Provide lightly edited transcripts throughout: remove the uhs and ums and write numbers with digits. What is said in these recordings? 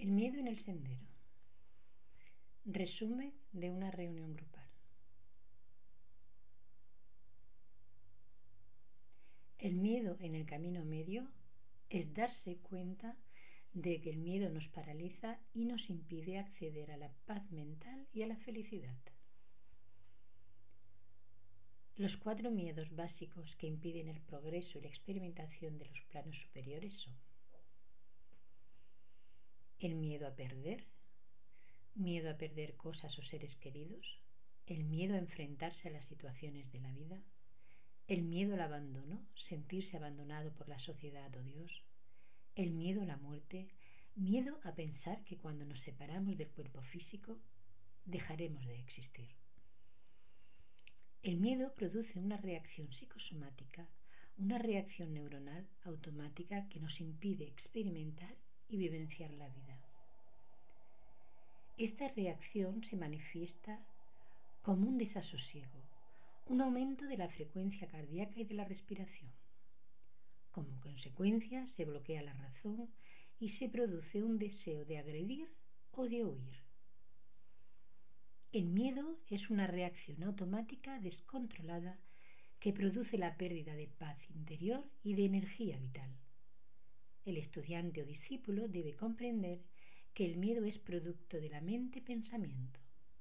El miedo en el sendero. Resumen de una reunión grupal. El miedo en el camino medio es darse cuenta de que el miedo nos paraliza y nos impide acceder a la paz mental y a la felicidad. Los 4 miedos básicos que impiden el progreso y la experimentación de los planos superiores son: el miedo a perder cosas o seres queridos, el miedo a enfrentarse a las situaciones de la vida, el miedo al abandono, sentirse abandonado por la sociedad o Dios, el miedo a la muerte, miedo a pensar que cuando nos separamos del cuerpo físico dejaremos de existir. El miedo produce una reacción psicosomática, una reacción neuronal automática que nos impide experimentar y vivenciar la vida. Esta reacción se manifiesta como un desasosiego, un aumento de la frecuencia cardíaca y de la respiración. Como consecuencia, se bloquea la razón y se produce un deseo de agredir o de huir. El miedo es una reacción automática descontrolada que produce la pérdida de paz interior y de energía vital. El estudiante o discípulo debe comprender que el miedo es producto de la mente-pensamiento.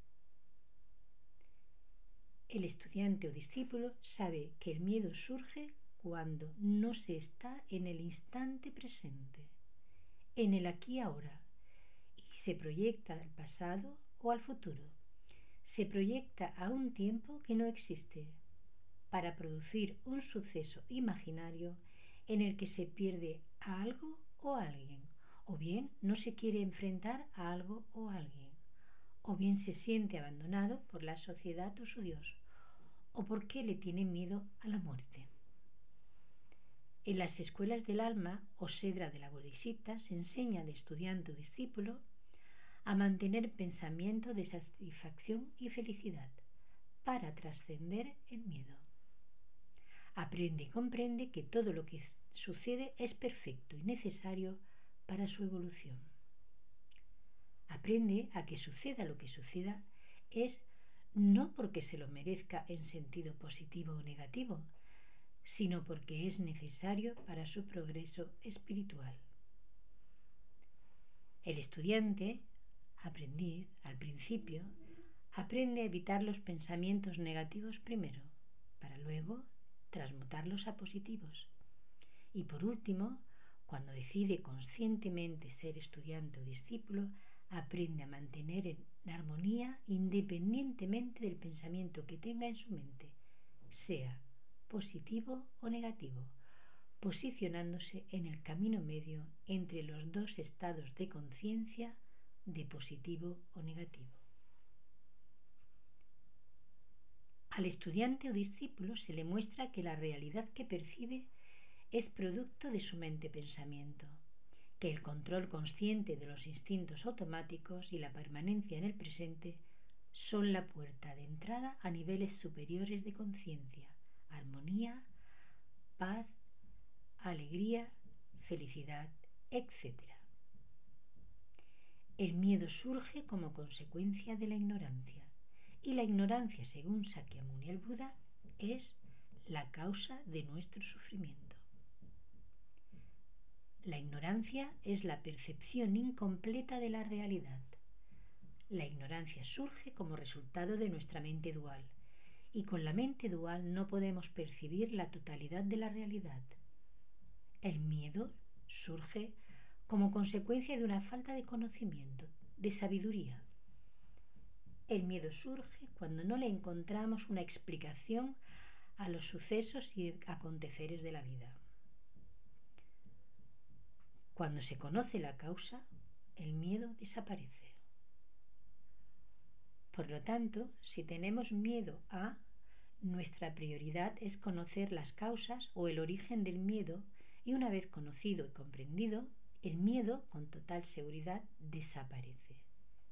El estudiante o discípulo sabe que el miedo surge cuando no se está en el instante presente, en el aquí y ahora, y se proyecta al pasado o al futuro. Se proyecta a un tiempo que no existe, para producir un suceso imaginario en el que se pierde a algo o a alguien, o bien no se quiere enfrentar a algo o a alguien, o bien se siente abandonado por la sociedad o su Dios, o porque le tiene miedo a la muerte. En las escuelas del alma o sedra de la Bodhisattva se enseña al estudiante o discípulo a mantener pensamiento de satisfacción y felicidad para trascender el miedo. Aprende y comprende que todo lo que sucede es perfecto y necesario para su evolución. Aprende a que suceda lo que suceda es no porque se lo merezca en sentido positivo o negativo, sino porque es necesario para su progreso espiritual. El estudiante, aprendiz, al principio, aprende a evitar los pensamientos negativos primero, para luego transmutarlos a positivos. Y por último, cuando decide conscientemente ser estudiante o discípulo, aprende a mantener en armonía independientemente del pensamiento que tenga en su mente, sea positivo o negativo, posicionándose en el camino medio entre los dos estados de conciencia de positivo o negativo. Al estudiante o discípulo se le muestra que la realidad que percibe es producto de su mente-pensamiento, que el control consciente de los instintos automáticos y la permanencia en el presente son la puerta de entrada a niveles superiores de conciencia, armonía, paz, alegría, felicidad, etc. El miedo surge como consecuencia de la ignorancia, y la ignorancia, según Sakyamuni el Buda, es la causa de nuestro sufrimiento. La ignorancia es la percepción incompleta de la realidad. La ignorancia surge como resultado de nuestra mente dual, y con la mente dual no podemos percibir la totalidad de la realidad. El miedo surge como consecuencia de una falta de conocimiento, de sabiduría. El miedo surge cuando no le encontramos una explicación a los sucesos y aconteceres de la vida. Cuando se conoce la causa, el miedo desaparece. Por lo tanto, si tenemos miedo a, nuestra prioridad es conocer las causas o el origen del miedo, y una vez conocido y comprendido, el miedo con total seguridad desaparece.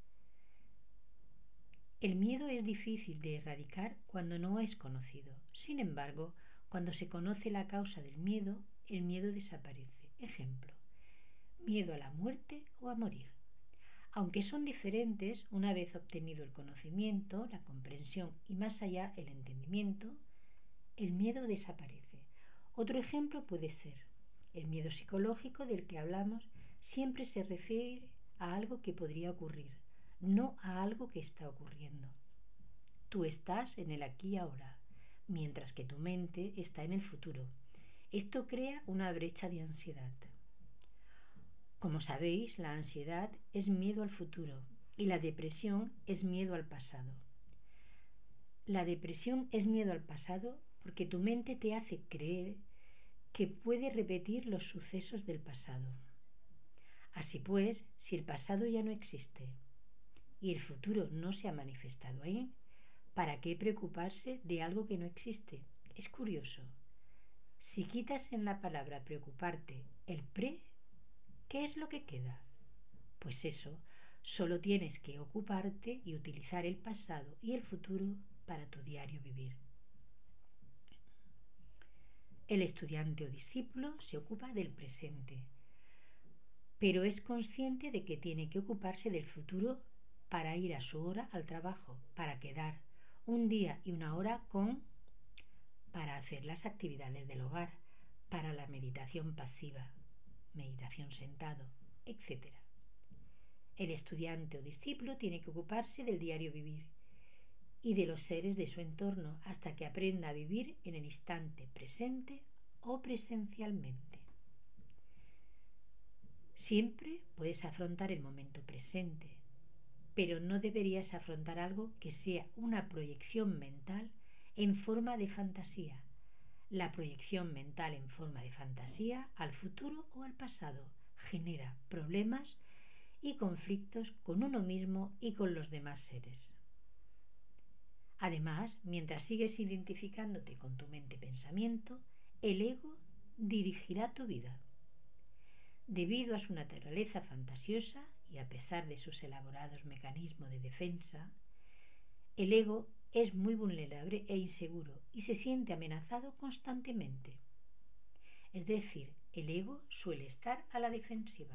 El miedo es difícil de erradicar cuando no es conocido. Sin embargo, cuando se conoce la causa del miedo, el miedo desaparece. Ejemplo: miedo a la muerte o a morir. Aunque son diferentes, una vez obtenido el conocimiento, la comprensión y más allá el entendimiento, el miedo desaparece. Otro ejemplo puede ser el miedo psicológico del que hablamos siempre se refiere a algo que podría ocurrir, no a algo que está ocurriendo. Tú estás en el aquí y ahora, mientras que tu mente está en el futuro. Esto crea una brecha de ansiedad. Como sabéis, la ansiedad es miedo al futuro y la depresión es miedo al pasado. La depresión es miedo al pasado porque tu mente te hace creer que puede repetir los sucesos del pasado. Así pues, si el pasado ya no existe y el futuro no se ha manifestado ahí, ¿para qué preocuparse de algo que no existe? Es curioso. Si quitas en la palabra preocuparte el pre, ¿qué es lo que queda? Pues eso, solo tienes que ocuparte y utilizar el pasado y el futuro para tu diario vivir. El estudiante o discípulo se ocupa del presente, pero es consciente de que tiene que ocuparse del futuro para ir a su hora al trabajo, para quedar un día y una hora para hacer las actividades del hogar, para la meditación pasiva, meditación sentado, etc. El estudiante o discípulo tiene que ocuparse del diario vivir y de los seres de su entorno hasta que aprenda a vivir en el instante presente o presencialmente. Siempre puedes afrontar el momento presente, pero no deberías afrontar algo que sea una proyección mental en forma de fantasía. La proyección mental en forma de fantasía al futuro o al pasado genera problemas y conflictos con uno mismo y con los demás seres. Además, mientras sigues identificándote con tu mente-pensamiento, el ego dirigirá tu vida. Debido a su naturaleza fantasiosa y a pesar de sus elaborados mecanismos de defensa, el ego es muy vulnerable e inseguro y se siente amenazado constantemente. Es decir, el ego suele estar a la defensiva.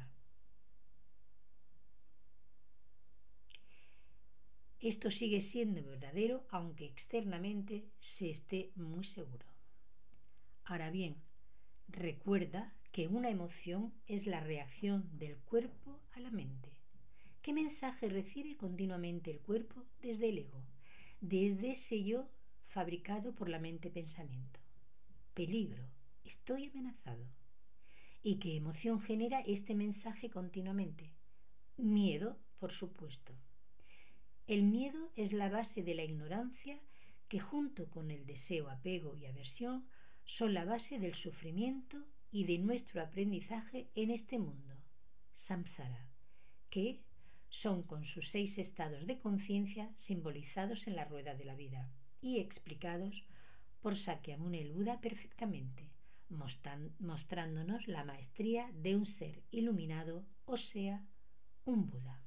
Esto sigue siendo verdadero aunque externamente se esté muy seguro. Ahora bien, recuerda que una emoción es la reacción del cuerpo a la mente. ¿Qué mensaje recibe continuamente el cuerpo desde el ego? Desde ese yo fabricado por la mente-pensamiento. Peligro, estoy amenazado. ¿Y qué emoción genera este mensaje continuamente? Miedo, por supuesto. El miedo es la base de la ignorancia que junto con el deseo, apego y aversión son la base del sufrimiento y de nuestro aprendizaje en este mundo, samsara, que son con sus 6 estados de conciencia simbolizados en la rueda de la vida y explicados por Sakyamuni el Buda perfectamente, mostrándonos la maestría de un ser iluminado, o sea, un Buda.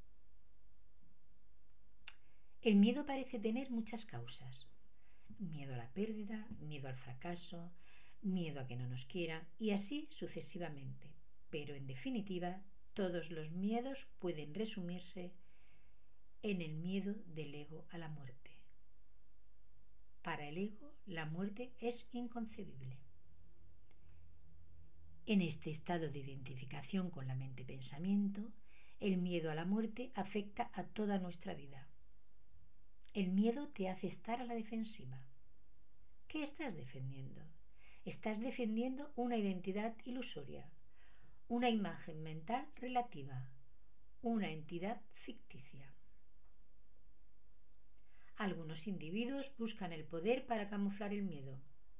El miedo parece tener muchas causas. Miedo a la pérdida, miedo al fracaso, miedo a que no nos quieran y así sucesivamente. Pero en definitiva, todos los miedos pueden resumirse en el miedo del ego a la muerte. Para el ego, la muerte es inconcebible. En este estado de identificación con la mente-pensamiento, el miedo a la muerte afecta a toda nuestra vida. El miedo te hace estar a la defensiva. ¿Qué estás defendiendo? Estás defendiendo una identidad ilusoria, una imagen mental relativa, una entidad ficticia. Algunos individuos buscan el poder para camuflar el miedo.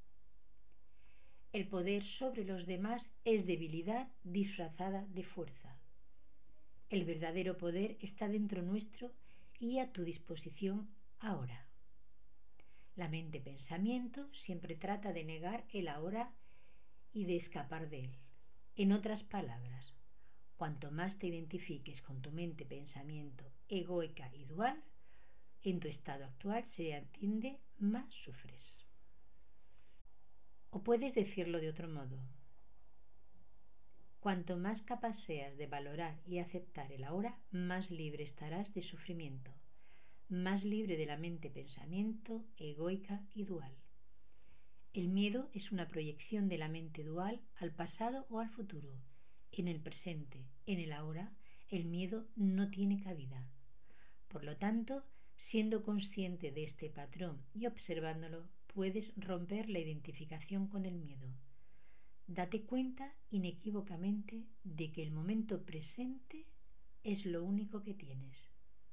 El poder sobre los demás es debilidad disfrazada de fuerza. El verdadero poder está dentro nuestro y a tu disposición ahora. La mente-pensamiento siempre trata de negar el ahora y de escapar de él. En otras palabras, cuanto más te identifiques con tu mente-pensamiento egoica y dual, en tu estado actual se entiende, más sufres. O puedes decirlo de otro modo. Cuanto más capaz seas de valorar y aceptar el ahora, más libre estarás de sufrimiento, más libre de la mente pensamiento egoica y dual. El miedo es una proyección de la mente dual al pasado o al futuro. En el presente, en el ahora, el miedo no tiene cabida. Por lo tanto, siendo consciente de este patrón y observándolo, puedes romper la identificación con el miedo. Date cuenta inequívocamente de que el momento presente es lo único que tienes.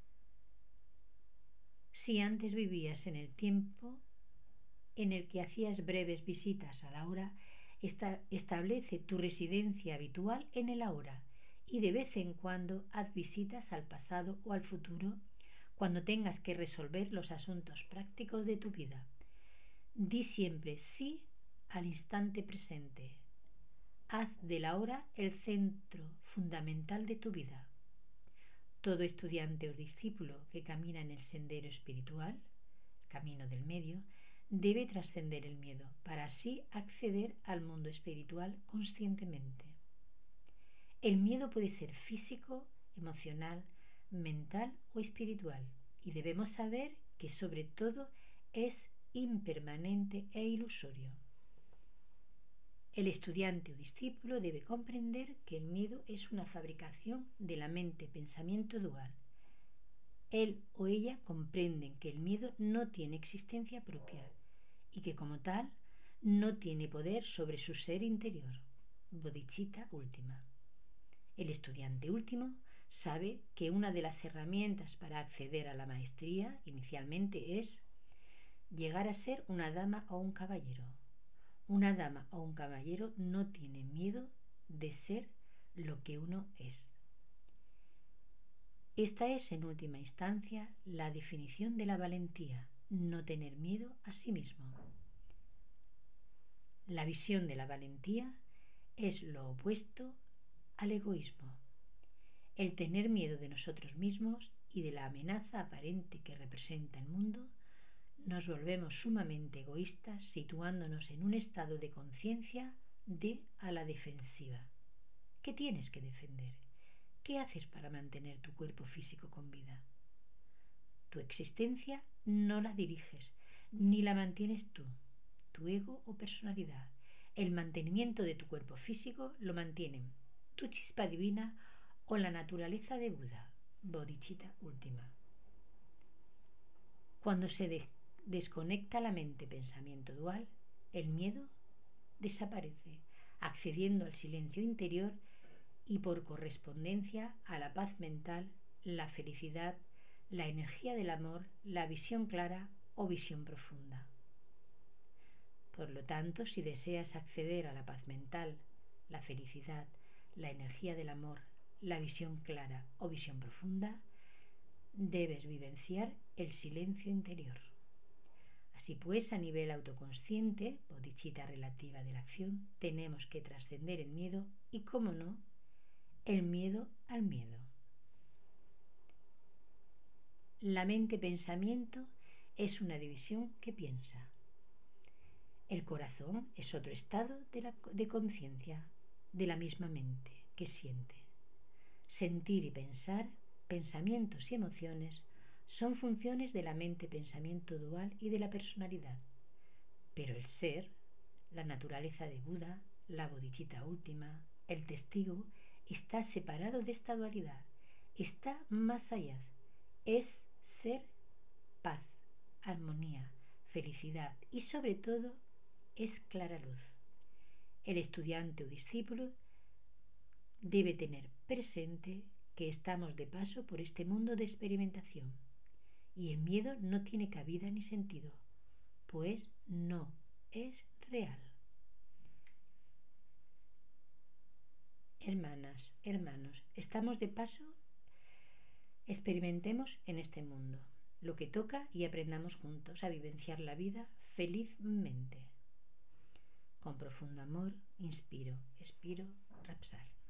Si antes vivías en el tiempo en el que hacías breves visitas a la hora, establece tu residencia habitual en el ahora y de vez en cuando haz visitas al pasado o al futuro cuando tengas que resolver los asuntos prácticos de tu vida. Di siempre sí al instante presente. Haz del ahora el centro fundamental de tu vida. Todo estudiante o discípulo que camina en el sendero espiritual, camino del medio, debe trascender el miedo para así acceder al mundo espiritual conscientemente. El miedo puede ser físico, emocional, mental o espiritual y debemos saber que sobre todo es impermanente e ilusorio. El estudiante o discípulo debe comprender que el miedo es una fabricación de la mente-pensamiento dual. Él o ella comprenden que el miedo no tiene existencia propia y que como tal no tiene poder sobre su ser interior, bodhicitta última. El estudiante último sabe que una de las herramientas para acceder a la maestría inicialmente es llegar a ser una dama o un caballero. Una dama o un caballero no tiene miedo de ser lo que uno es. Esta es, en última instancia, la definición de la valentía, no tener miedo a sí mismo. La visión de la valentía es lo opuesto al egoísmo. El tener miedo de nosotros mismos y de la amenaza aparente que representa el mundo, nos volvemos sumamente egoístas situándonos en un estado de conciencia de a la defensiva. ¿Qué tienes que defender? ¿Qué haces para mantener tu cuerpo físico con vida? Tu existencia no la diriges, ni la mantienes tú, tu ego o personalidad. El mantenimiento de tu cuerpo físico lo mantienen tu chispa divina o la naturaleza de Buda, bodhicitta última. Cuando se desconecta la mente-pensamiento dual, el miedo desaparece, accediendo al silencio interior y por correspondencia a la paz mental, la felicidad, la energía del amor, la visión clara o visión profunda. Por lo tanto, si deseas acceder a la paz mental, la felicidad, la energía del amor, la visión clara o visión profunda, debes vivenciar el silencio interior. Así pues, a nivel autoconsciente, bodhicitta relativa de la acción, tenemos que trascender el miedo y, cómo no, el miedo al miedo. La mente-pensamiento es una división que piensa. El corazón es otro estado de conciencia de la misma mente que siente. Sentir y pensar, pensamientos y emociones son funciones de la mente-pensamiento dual y de la personalidad. Pero el ser, la naturaleza de Buda, la bodhicitta última, el testigo, está separado de esta dualidad, está más allá, es ser paz, armonía, felicidad y sobre todo es clara luz. El estudiante o discípulo debe tener presente que estamos de paso por este mundo de experimentación y el miedo no tiene cabida ni sentido, pues no es real. Hermanas, hermanos, estamos de paso, experimentemos en este mundo lo que toca y aprendamos juntos a vivenciar la vida felizmente. Con profundo amor, inspiro, expiro, Rapsar.